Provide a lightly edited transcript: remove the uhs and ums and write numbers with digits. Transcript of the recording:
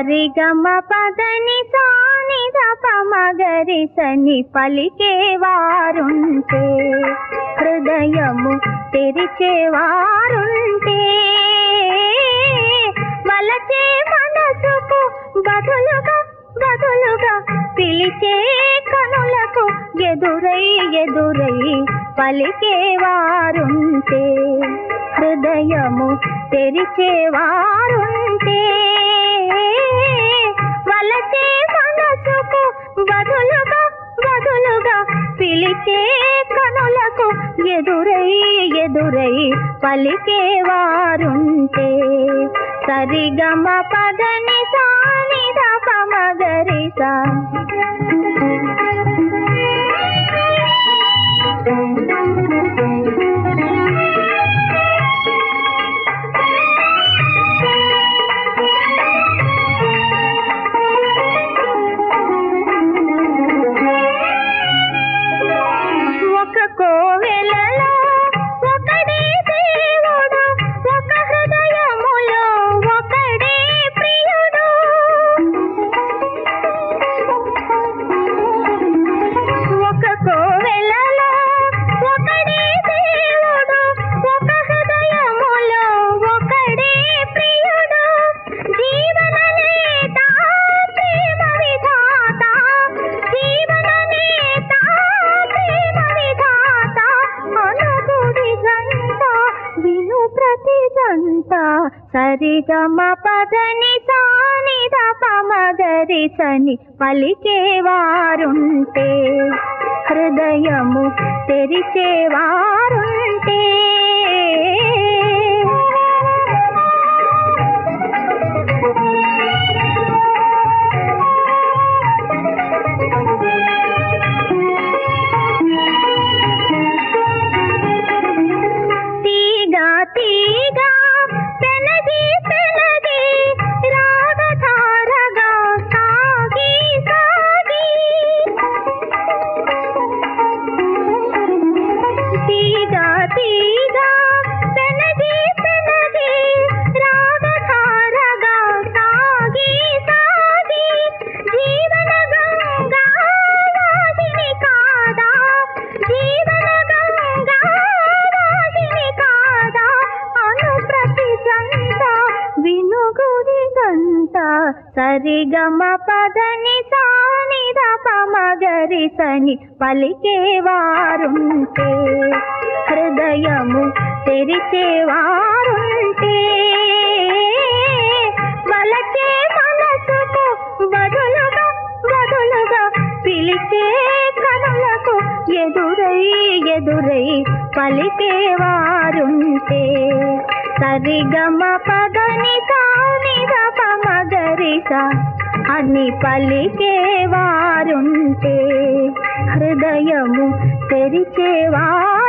సరిగమ పదని సాని దప మగరి సని పలికేవారుంటే, హృదయము తెరిచేవారుంటే, వలచే మనసుకు బదులుగా బదులుగా పిలిచే కనులకు ఎదురై ఎదురై పలికేవారుంటే, హృదయము తెరిచేవారుంటే, వలచే మనసుకు బదులుగా బదులుగా పిలిచే కనులకు ఎదురై ఎదురై పలికేవారుంటే, సరిగమ పదని సాని దప మగరి సా. కోవెలలో ఒకడే దేవుడు, ఒక హృదయములో ఒకడే ప్రియుడు. ఒక కోవెలలో ఒకడే దేవుడు, ఒక హృదయములో ఒకడే ప్రియుడు. జీవన నేత ప్రేమ విధాత, జీవన నేత ప్రేమ విధాత, అనుగుడి గంట విను ప్రతి గంట. సరిగమ పదని సాని దప మగరి సని పలికేవారుంటే, హృదయము తెరిచేవారుంటే, తీగా తీగా పెనగి పెనగి రాగధారగా సాగి సాగి, తీగా తీగా పెనగి పెనగి రాగధారగా సాగి సాగి, జీవన గంగా వాహిని కాదా, జీవన గంగా వాహిని కాదా, అను ప్రతి సంత వినుగుడి గంట. సరిగమ పదని సాని దప మగరి సని పలికేవారుంటే, హృదయము తెరిచేవారుంటే, వలచే మనసుకు బదులుగా బదులుగా పిలిచే కనులకు ఎదురై ఎదురై పలికేవారుంటే, సరిగమ పదని సాని దప మగరి సా అని పలికేవారుంటే, హృదయము తెరిచేవారు.